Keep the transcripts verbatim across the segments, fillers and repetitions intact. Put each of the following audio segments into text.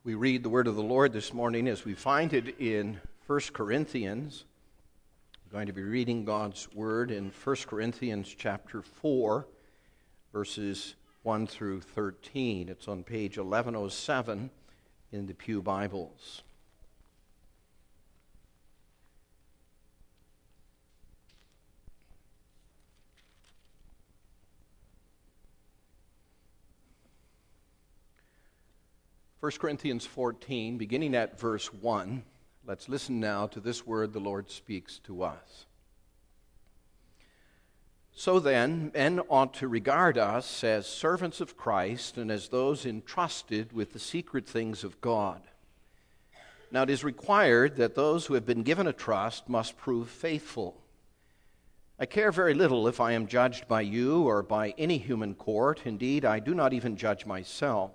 We read the word of the Lord this morning as we find it in First Corinthians. We're going to be reading God's word in First Corinthians chapter four, verses one through thirteen. It's on page eleven oh seven in the Pew Bibles. First Corinthians fourteen, beginning at verse one. Let's listen now to this word the Lord speaks to us. So then, men ought to regard us as servants of Christ and as those entrusted with the secret things of God. Now it is required that those who have been given a trust must prove faithful. I care very little if I am judged by you or by any human court. Indeed, I do not even judge myself.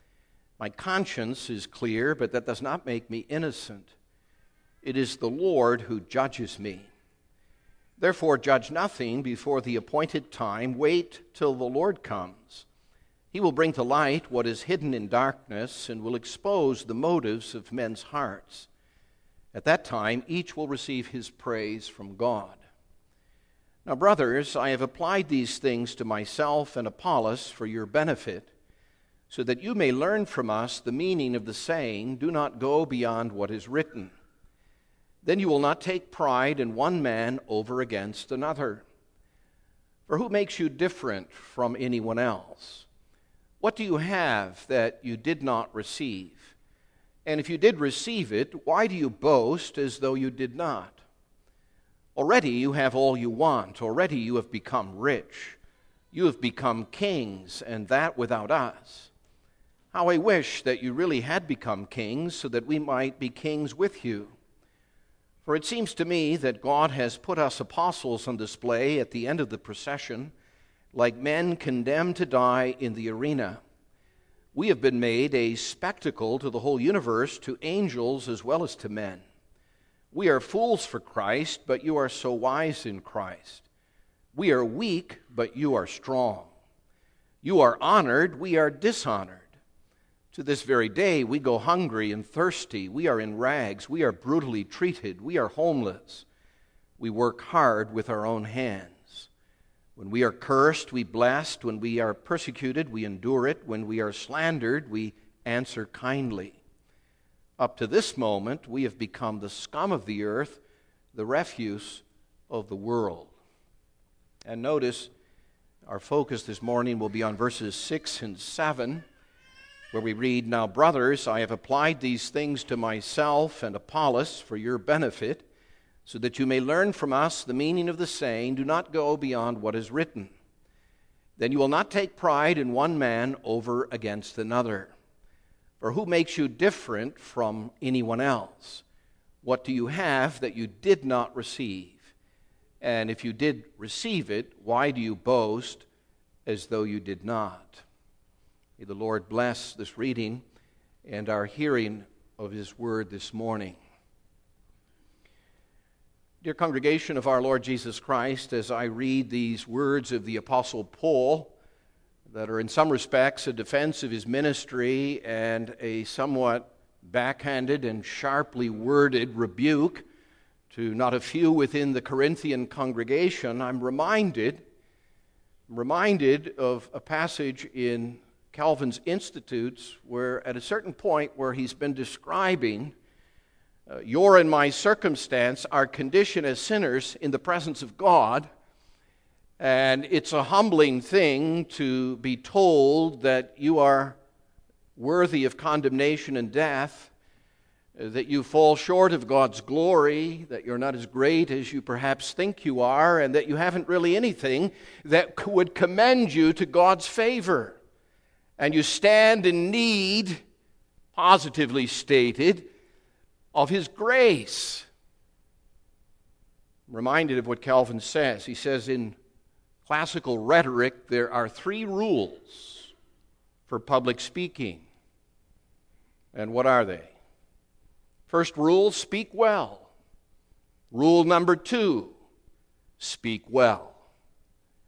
My conscience is clear, but that does not make me innocent. It is the Lord who judges me. Therefore, judge nothing before the appointed time. Wait till the Lord comes. He will bring to light what is hidden in darkness and will expose the motives of men's hearts. At that time, each will receive his praise from God. Now, brothers, I have applied these things to myself and Apollos for your benefit, so that you may learn from us the meaning of the saying, do not go beyond what is written. Then you will not take pride in one man over against another. For who makes you different from anyone else? What do you have that you did not receive? And if you did receive it, why do you boast as though you did not? Already you have all you want. Already you have become rich. You have become kings, and that without us. How I wish that you really had become kings so that we might be kings with you. For it seems to me that God has put us apostles on display at the end of the procession, like men condemned to die in the arena. We have been made a spectacle to the whole universe, to angels as well as to men. We are fools for Christ, but you are so wise in Christ. We are weak, but you are strong. You are honored, we are dishonored. To this very day, we go hungry and thirsty. We are in rags. We are brutally treated. We are homeless. We work hard with our own hands. When we are cursed, we bless. When we are persecuted, we endure it. When we are slandered, we answer kindly. Up to this moment, we have become the scum of the earth, the refuse of the world. And notice, our focus this morning will be on verses six and seven. Where we read, Now, brothers, I have applied these things to myself and Apollos for your benefit, so that you may learn from us the meaning of the saying, do not go beyond what is written. Then you will not take pride in one man over against another. For who makes you different from anyone else? What do you have that you did not receive? And if you did receive it, why do you boast as though you did not? May the Lord bless this reading and our hearing of His word this morning. Dear congregation of our Lord Jesus Christ, as I read these words of the Apostle Paul that are in some respects a defense of his ministry and a somewhat backhanded and sharply worded rebuke to not a few within the Corinthian congregation, I'm reminded, reminded of a passage in Calvin's Institutes, where at a certain point where he's been describing uh, your and my circumstance, our condition as sinners in the presence of God, and it's a humbling thing to be told that you are worthy of condemnation and death, uh, that you fall short of God's glory, that you're not as great as you perhaps think you are, and that you haven't really anything that would commend you to God's favor. And you stand in need, positively stated, of His grace. I'm reminded of what Calvin says. He says in classical rhetoric, there are three rules for public speaking. And what are they? First rule, speak well. Rule number two, speak well.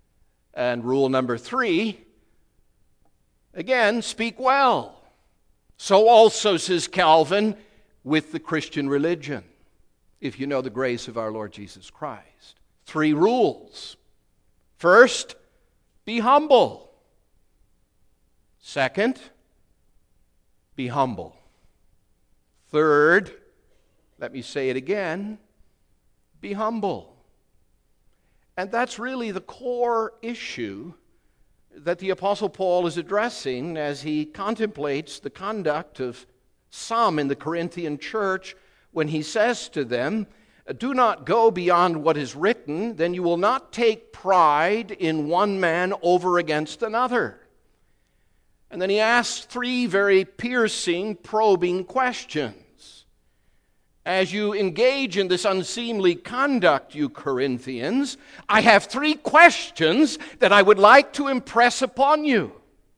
And rule number three, again, speak well. So also, says Calvin, with the Christian religion, if you know the grace of our Lord Jesus Christ. Three rules. First, be humble. Second, be humble. Third, let me say it again, be humble. And that's really the core issue that the Apostle Paul is addressing as he contemplates the conduct of some in the Corinthian church when he says to them, do not go beyond what is written, then you will not take pride in one man over against another. And then he asks three very piercing, probing questions. As you engage in this unseemly conduct, you Corinthians, I have three questions that I would like to impress upon you.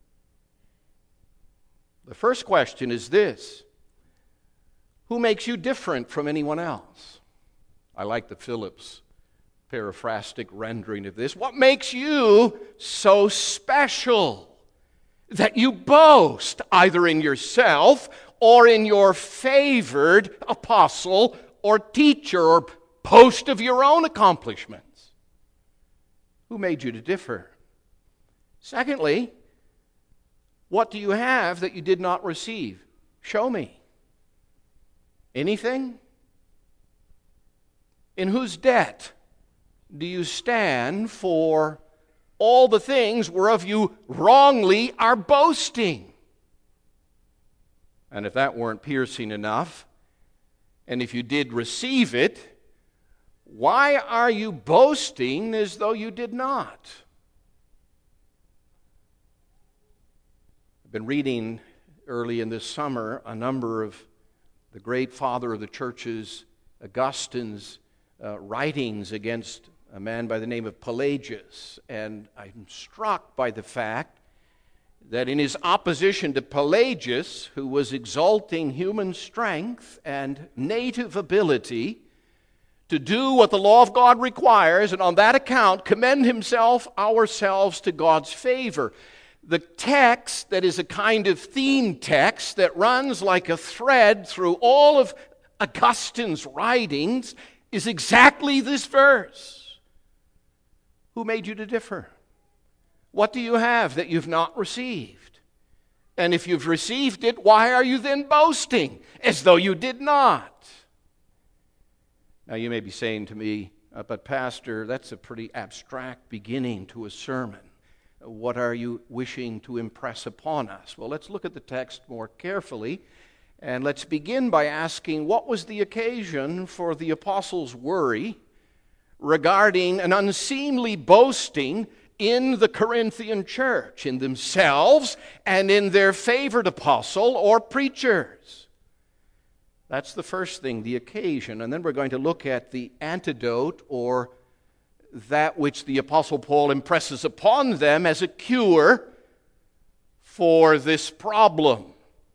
The first question is this: who makes you different from anyone else? I like the Phillips paraphrastic rendering of this. What makes you so special that you boast either in yourself or in your favored apostle or teacher or boast of your own accomplishments? Who made you to differ? Secondly, what do you have that you did not receive? Show me. Anything? In whose debt do you stand for all the things whereof you wrongly are boasting? And if that weren't piercing enough, and if you did receive it, why are you boasting as though you did not? I've been reading early in this summer a number of the great father of the churches, Augustine's uh, writings against a man by the name of Pelagius. And I'm struck by the fact that in his opposition to Pelagius, who was exalting human strength and native ability to do what the law of God requires, and on that account commend himself, ourselves, to God's favor. The text that is a kind of theme text that runs like a thread through all of Augustine's writings is exactly this verse. Who made you to differ? What do you have that you've not received? And if you've received it, why are you then boasting as though you did not? Now you may be saying to me, uh, but Pastor, that's a pretty abstract beginning to a sermon. What are you wishing to impress upon us? Well, let's look at the text more carefully, and let's begin by asking, what was the occasion for the apostles' worry regarding an unseemly boasting in the Corinthian church, in themselves and in their favored apostle or preachers? That's the first thing, the occasion. And then we're going to look at the antidote, or that which the Apostle Paul impresses upon them as a cure for this problem.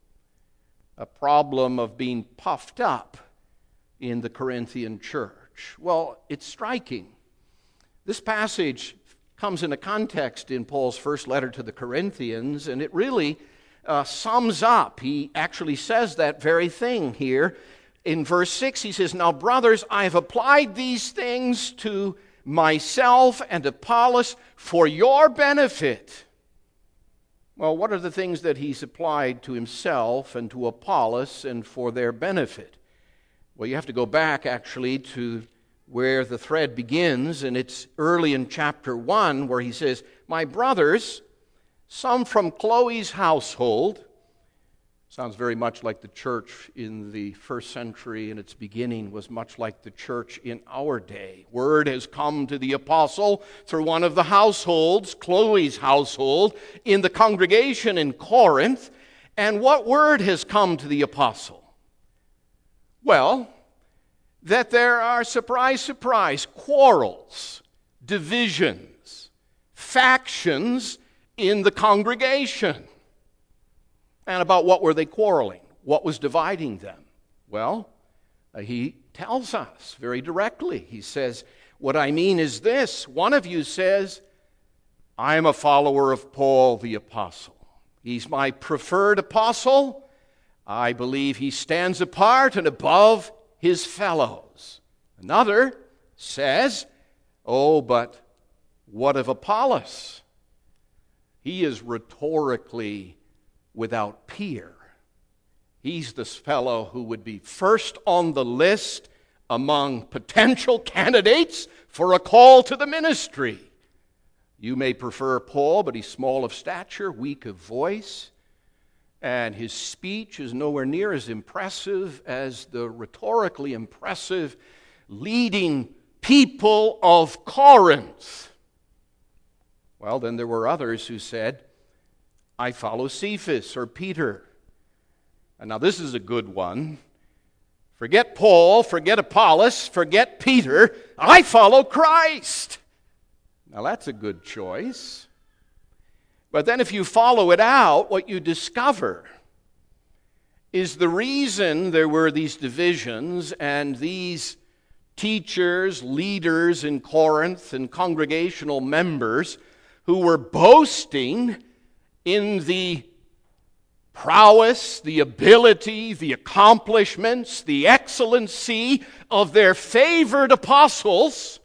A problem of being puffed up in the Corinthian church. Well, it's striking. This passage comes in a context in Paul's first letter to the Corinthians, and it really uh, sums up. He actually says that very thing here. In verse six, he says, "Now, brothers, I have applied these things to myself and Apollos for your benefit." Well, what are the things that he's applied to himself and to Apollos and for their benefit? Well, you have to go back actually to where the thread begins, and it's early in chapter one where he says, "My brothers, some from Chloe's household," sounds very much like the church in the first century, and its beginning was much like the church in our day. Word has come to the apostle through one of the households, Chloe's household, in the congregation in Corinth. And what word has come to the apostle? Well, that there are, surprise, surprise, quarrels, divisions, factions in the congregation. And about what were they quarreling? What was dividing them? Well, uh, he tells us very directly. He says, what I mean is this. One of you says, I am a follower of Paul the apostle. He's my preferred apostle, I believe he stands apart and above his fellows. Another says, oh, but what of Apollos? He is rhetorically without peer. He's this fellow who would be first on the list among potential candidates for a call to the ministry. You may prefer Paul, but he's small of stature, weak of voice, and his speech is nowhere near as impressive as the rhetorically impressive leading people of Corinth. Well, then there were others who said, I follow Cephas or Peter. And now this is a good one. Forget Paul, forget Apollos, forget Peter. I follow Christ. Now that's a good choice. But then if you follow it out, what you discover is the reason there were these divisions and these teachers, leaders in Corinth and congregational members who were boasting in the prowess, the ability, the accomplishments, the excellency of their favored apostles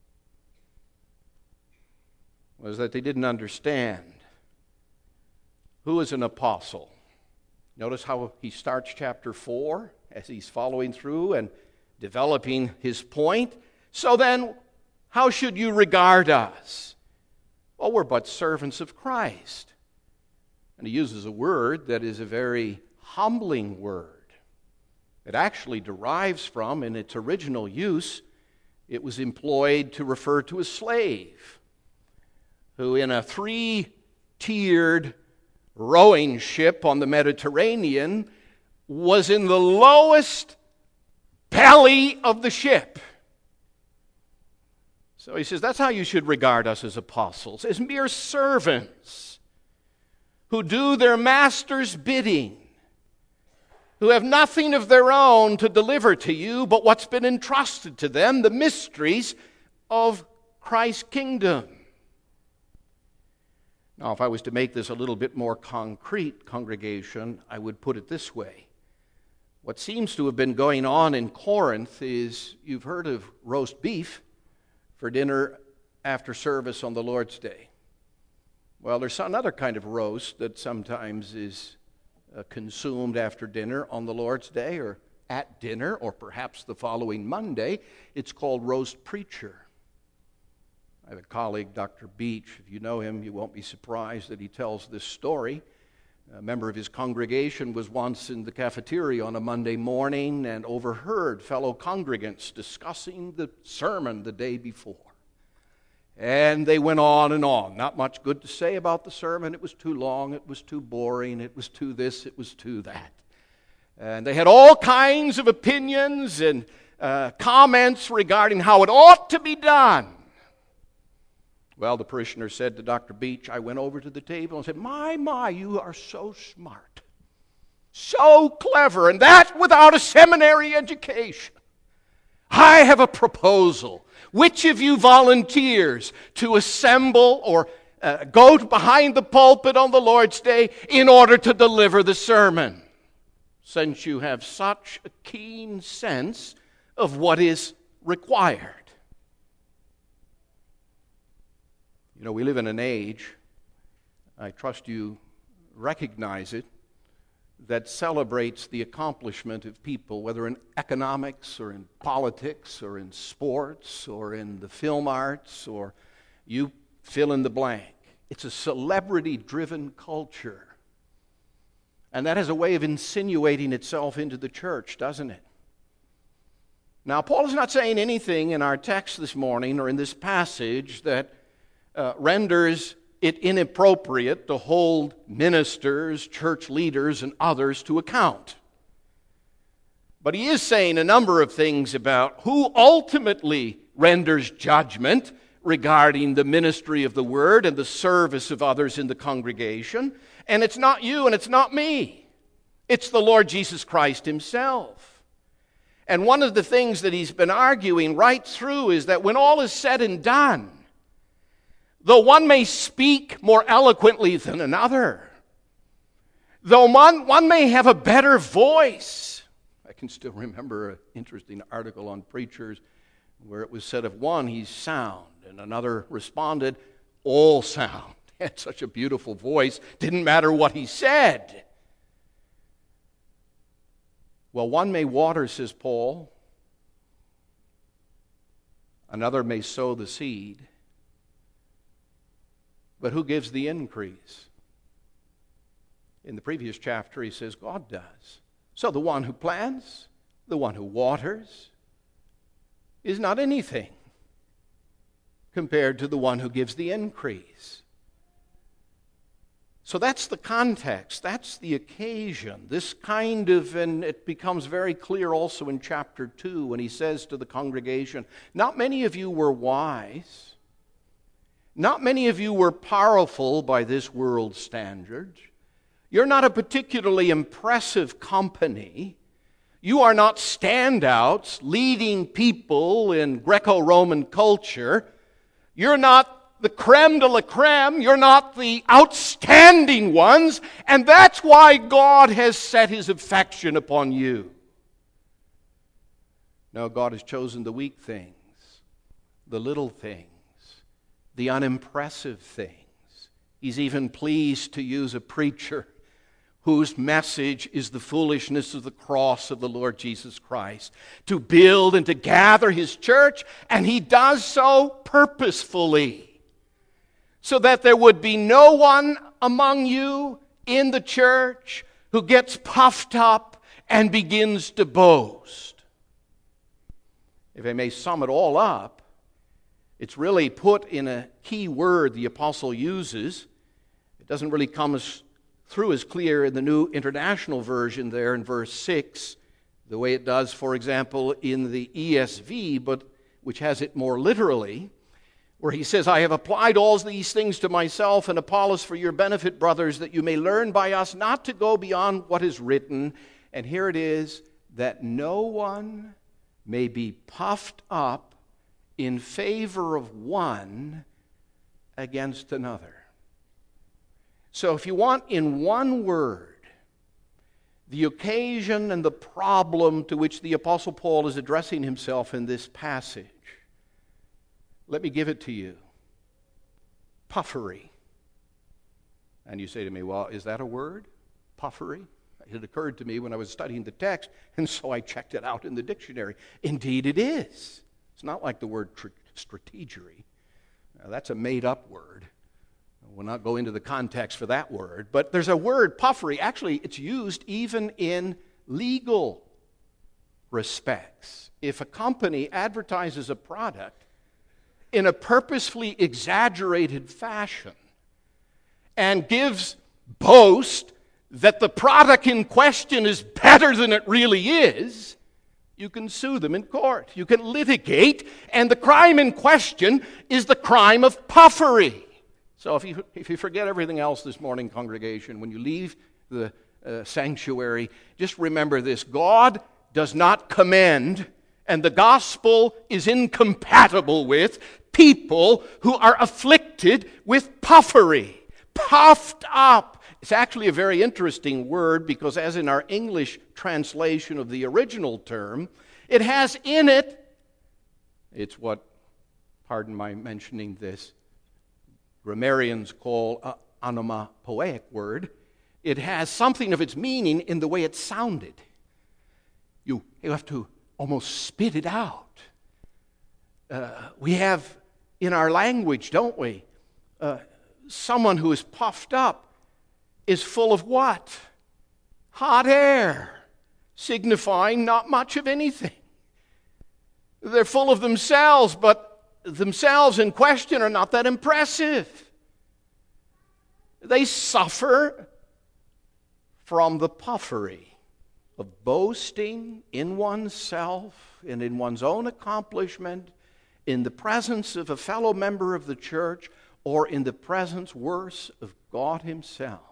was that they didn't understand who is an apostle. Notice how he starts chapter four as he's following through and developing his point. So then, how should you regard us? Well, we're but servants of Christ. And he uses a word that is a very humbling word. It actually derives from, in its original use, it was employed to refer to a slave who in a three-tiered rowing ship on the Mediterranean was in the lowest belly of the ship. So he says, that's how you should regard us as apostles, as mere servants who do their master's bidding, who have nothing of their own to deliver to you but what's been entrusted to them, the mysteries of Christ's kingdom. Now, if I was to make this a little bit more concrete, congregation, I would put it this way. What seems to have been going on in Corinth is, you've heard of roast beef for dinner after service on the Lord's Day. Well, there's another kind of roast that sometimes is uh, consumed after dinner on the Lord's Day or at dinner or perhaps the following Monday. It's called roast preacher. I have a colleague, Doctor Beach. If you know him, you won't be surprised that he tells this story. A member of his congregation was once in the cafeteria on a Monday morning and overheard fellow congregants discussing the sermon the day before. And they went on and on. Not much good to say about the sermon. It was too long. It was too boring. It was too this. It was too that. And they had all kinds of opinions and uh, comments regarding how it ought to be done. Well, the parishioner said to Doctor Beach, I went over to the table and said, my, my, you are so smart, so clever, and that without a seminary education. I have a proposal. Which of you volunteers to assemble or uh, go behind the pulpit on the Lord's Day in order to deliver the sermon? Since you have such a keen sense of what is required. You know, we live in an age, I trust you recognize it, that celebrates the accomplishment of people, whether in economics or in politics or in sports or in the film arts or you fill in the blank. It's a celebrity-driven culture. And that has a way of insinuating itself into the church, doesn't it? Now, Paul is not saying anything in our text this morning or in this passage that Uh, renders it inappropriate to hold ministers, church leaders, and others to account. But he is saying a number of things about who ultimately renders judgment regarding the ministry of the word and the service of others in the congregation. And it's not you and it's not me. It's the Lord Jesus Christ himself. And one of the things that he's been arguing right through is that when all is said and done, though one may speak more eloquently than another, Though one, one may have a better voice. I can still remember an interesting article on preachers where it was said of one, he's sound, and another responded, all sound. He had such a beautiful voice, didn't matter what he said. Well, one may water, says Paul. Another may sow the seed. But who gives the increase? In the previous chapter, he says God does. So the one who plants, the one who waters, is not anything compared to the one who gives the increase. So that's the context, that's the occasion. This kind of, and it becomes very clear also in chapter two when he says to the congregation, not many of you were wise, not many of you were powerful by this world's standards. You're not a particularly impressive company. You are not standouts leading people in Greco-Roman culture. You're not the creme de la creme. You're not the outstanding ones. And that's why God has set His affection upon you. No, God has chosen the weak things, the little things, the unimpressive things. He's even pleased to use a preacher whose message is the foolishness of the cross of the Lord Jesus Christ, to build and to gather His church, and He does so purposefully, so that there would be no one among you in the church who gets puffed up and begins to boast. If I may sum it all up, it's really put in a key word the apostle uses. It doesn't really come as through as clear in the New International Version there in verse six, the way it does, for example, in the E S V, but which has it more literally, where he says, I have applied all these things to myself and Apollos for your benefit, brothers, that you may learn by us not to go beyond what is written. And here it is, that no one may be puffed up in favor of one against another. So if you want, in one word, the occasion and the problem to which the Apostle Paul is addressing himself in this passage, let me give it to you. Puffery. And you say to me, well, is that a word? Puffery? It occurred to me when I was studying the text, and so I checked it out in the dictionary. Indeed it is. It's not like the word tr- strategery. Now, that's a made-up word. We'll not go into the context for that word, but there's a word, puffery. Actually, it's used even in legal respects. If a company advertises a product in a purposefully exaggerated fashion and gives boast that the product in question is better than it really is, you can sue them in court. You can litigate, and the crime in question is the crime of puffery. So if you, if you forget everything else this morning, congregation, when you leave the uh, sanctuary, just remember this. God does not commend, and the gospel is incompatible with, people who are afflicted with puffery, puffed up. It's actually a very interesting word because as in our English translation of the original term, it has in it, it's what, pardon my mentioning this, grammarians call an onomatopoeic word. It has something of its meaning in the way it sounded. You, you have to almost spit it out. Uh, we have in our language, don't we? Uh, someone who is puffed up is full of what? Hot air, signifying not much of anything. They're full of themselves, but themselves in question are not that impressive. They suffer from the puffery of boasting in oneself and in one's own accomplishment in the presence of a fellow member of the church or in the presence, worse, of God Himself.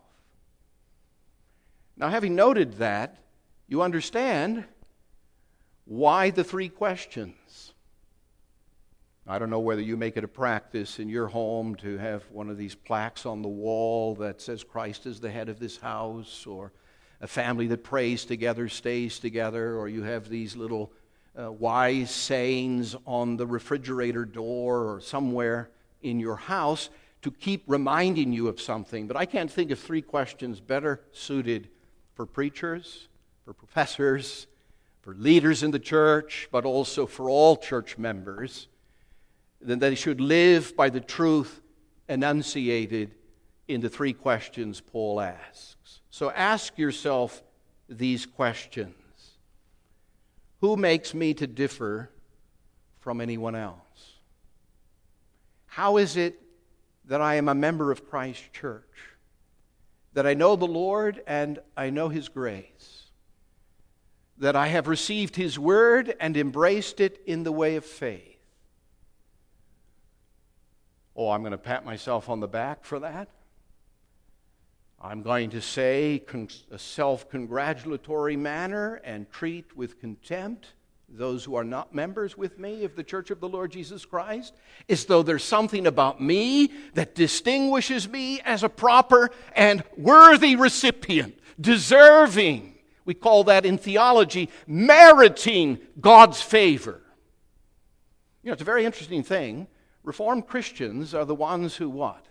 Now, having noted that, you understand why the three questions. I don't know whether you make it a practice in your home to have one of these plaques on the wall that says Christ is the head of this house, or a family that prays together stays together, or you have these little uh, wise sayings on the refrigerator door or somewhere in your house to keep reminding you of something. But I can't think of three questions better suited for preachers, for professors, for leaders in the church, but also for all church members, then they should live by the truth enunciated in the three questions Paul asks. So ask yourself these questions. Who makes me to differ from anyone else? How is it that I am a member of Christ's church? That I know the Lord and I know His grace? That I have received His word and embraced it in the way of faith? Oh, I'm going to pat myself on the back for that. I'm going to say a self-congratulatory manner and treat with contempt those who are not members with me of the Church of the Lord Jesus Christ, as though there's something about me that distinguishes me as a proper and worthy recipient, deserving. We call that in theology, meriting God's favor. You know, it's a very interesting thing. Reformed Christians are the ones who what?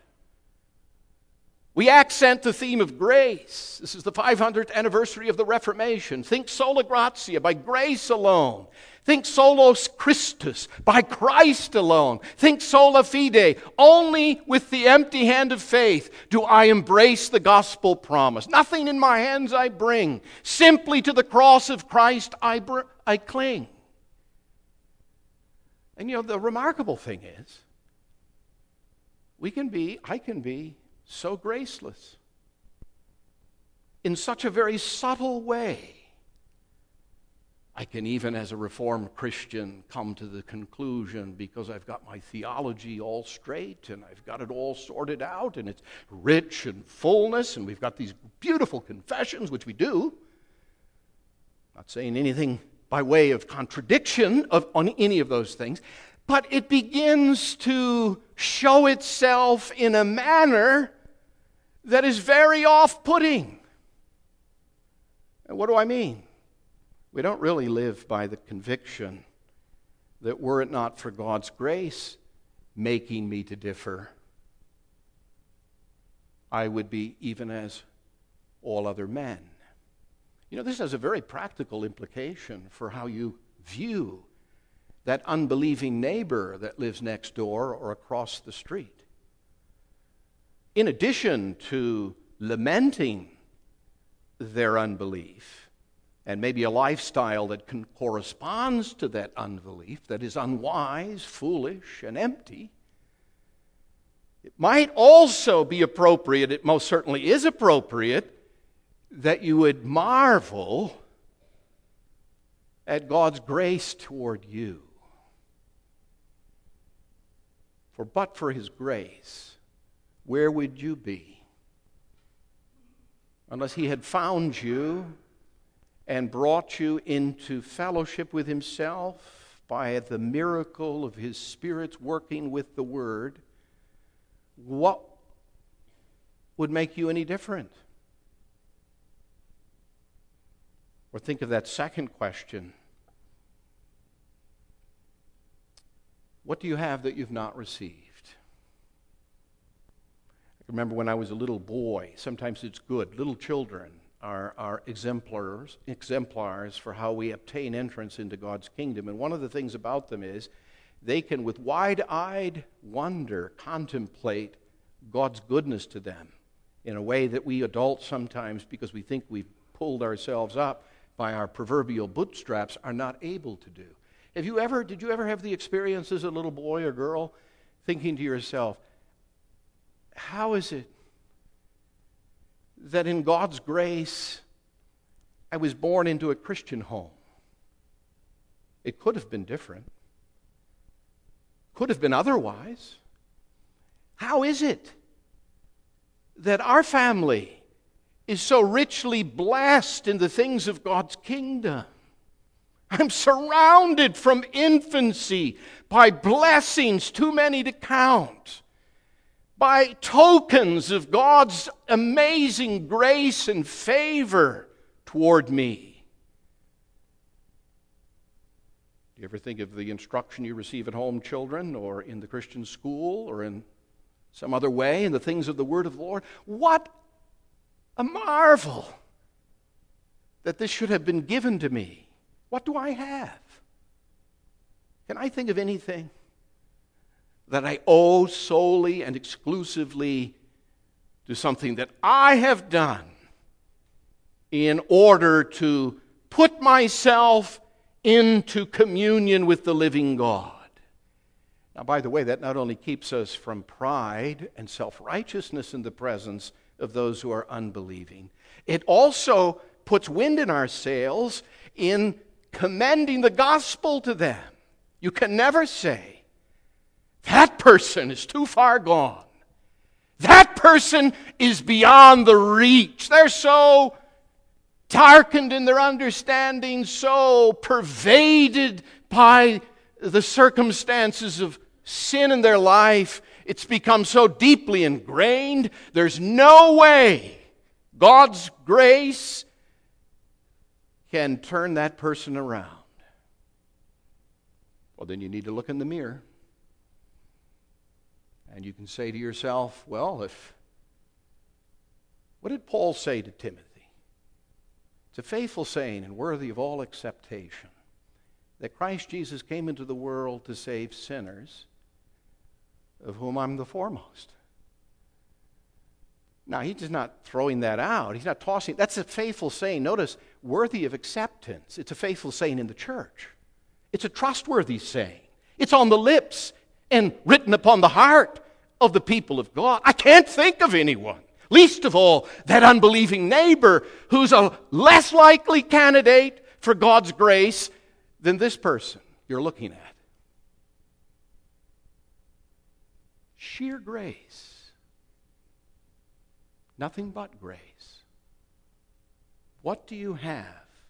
We accent the theme of grace. This is the five hundredth anniversary of the Reformation. Think sola gratia, by grace alone. Think solos Christus, by Christ alone. Think sola fide, only with the empty hand of faith do I embrace the gospel promise. Nothing in my hands I bring. Simply to the cross of Christ I, br- I cling. And you know, the remarkable thing is, we can be, I can be so graceless in such a very subtle way. I can even, as a Reformed Christian, come to the conclusion, because I've got my theology all straight and I've got it all sorted out and it's rich and fullness and we've got these beautiful confessions, which we do. Not saying anything by way of contradiction of, on any of those things, but it begins to show itself in a manner that is very off-putting. And what do I mean? We don't really live by the conviction that were it not for God's grace making me to differ, I would be even as all other men. You know, this has a very practical implication for how you view that unbelieving neighbor that lives next door or across the street. In addition to lamenting their unbelief, and maybe a lifestyle that can, corresponds to that unbelief, that is unwise, foolish, and empty, it might also be appropriate, it most certainly is appropriate, that you would marvel at God's grace toward you. For but for His grace, where would you be? Unless He had found you and brought you into fellowship with Himself by the miracle of His Spirit's working with the Word, what would make you any different? Or think of that second question. What do you have that you've not received? I remember when I was a little boy, sometimes it's good. Little children are, are exemplars, exemplars for how we obtain entrance into God's kingdom. And one of the things about them is they can, with wide-eyed wonder, contemplate God's goodness to them in a way that we adults sometimes, because we think we've pulled ourselves up by our proverbial bootstraps, are not able to do. Have you ever, did you ever have the experience as a little boy or girl thinking to yourself, how is it that in God's grace I was born into a Christian home? It could have been different. Could have been otherwise. How is it that our family is so richly blessed in the things of God's kingdom? I'm surrounded from infancy by blessings too many to count, by tokens of God's amazing grace and favor toward me. Do you ever think of the instruction you receive at home, children, or in the Christian school, or in some other way, in the things of the Word of the Lord? What a marvel that this should have been given to me. What do I have? Can I think of anything that I owe solely and exclusively to something that I have done in order to put myself into communion with the living God? Now, by the way, that not only keeps us from pride and self-righteousness in the presence of those who are unbelieving, it also puts wind in our sails in commending the gospel to them. You can never say, that person is too far gone. That person is beyond the reach. They're so darkened in their understanding, so pervaded by the circumstances of sin in their life. It's become so deeply ingrained. There's no way God's grace can turn that person around. Well, then you need to look in the mirror. And you can say to yourself, well, if what did Paul say to Timothy? It's a faithful saying and worthy of all acceptation, that Christ Jesus came into the world to save sinners, of whom I'm the foremost. Now, he's just not throwing that out. He's not tossing. That's a faithful saying. Notice, worthy of acceptance. It's a faithful saying in the church. It's a trustworthy saying. It's on the lips and written upon the heart of the people of God. I can't think of anyone, least of all that unbelieving neighbor, who's a less likely candidate for God's grace than this person you're looking at. Sheer grace. Nothing but grace. What do you have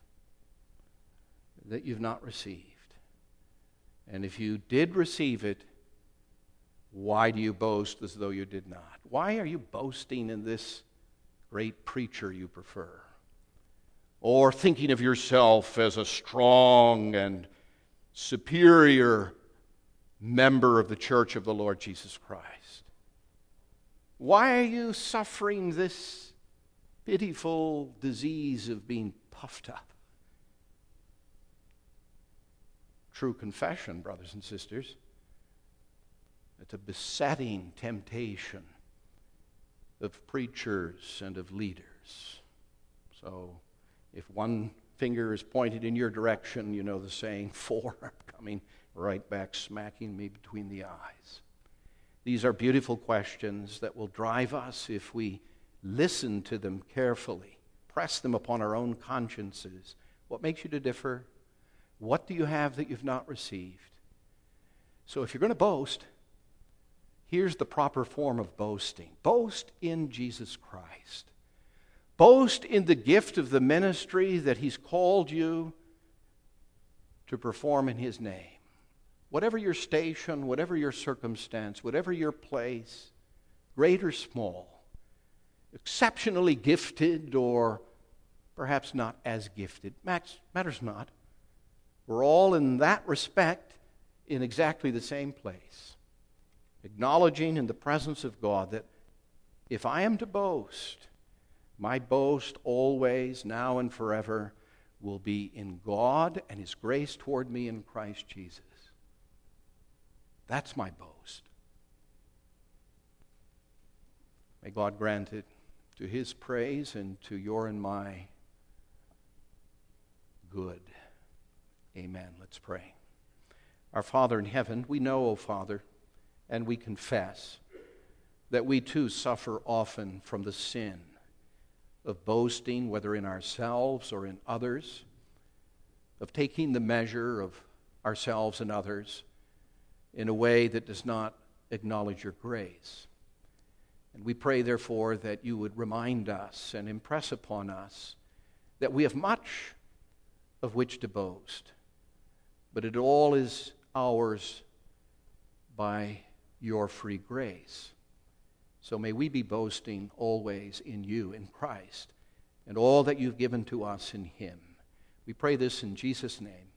that you've not received? And if you did receive it, why do you boast as though you did not? Why are you boasting in this great preacher you prefer? Or thinking of yourself as a strong and superior member of the church of the Lord Jesus Christ? Why are you suffering this pitiful disease of being puffed up? True confession, brothers and sisters. It's a besetting temptation of preachers and of leaders. So, if one finger is pointed in your direction, you know the saying, four are coming right back, smacking me between the eyes. These are beautiful questions that will drive us, if we listen to them carefully, press them upon our own consciences. What makes you to differ? What do you have that you've not received? So if you're going to boast, here's the proper form of boasting. Boast in Jesus Christ. Boast in the gift of the ministry that He's called you to perform in His name. Whatever your station, whatever your circumstance, whatever your place, great or small, exceptionally gifted or perhaps not as gifted, matters not. We're all in that respect in exactly the same place. Acknowledging in the presence of God that if I am to boast, my boast always, now and forever, will be in God and His grace toward me in Christ Jesus. That's my boast. May God grant it to His praise and to your and my good. Amen. Let's pray. Our Father in heaven, we know, O Father, and we confess that we too suffer often from the sin of boasting, whether in ourselves or in others, of taking the measure of ourselves and others in a way that does not acknowledge your grace. And we pray, therefore, that you would remind us and impress upon us that we have much of which to boast, but it all is ours by your free grace. So may we be boasting always in you, in Christ, and all that you've given to us in him. We pray this in Jesus' name.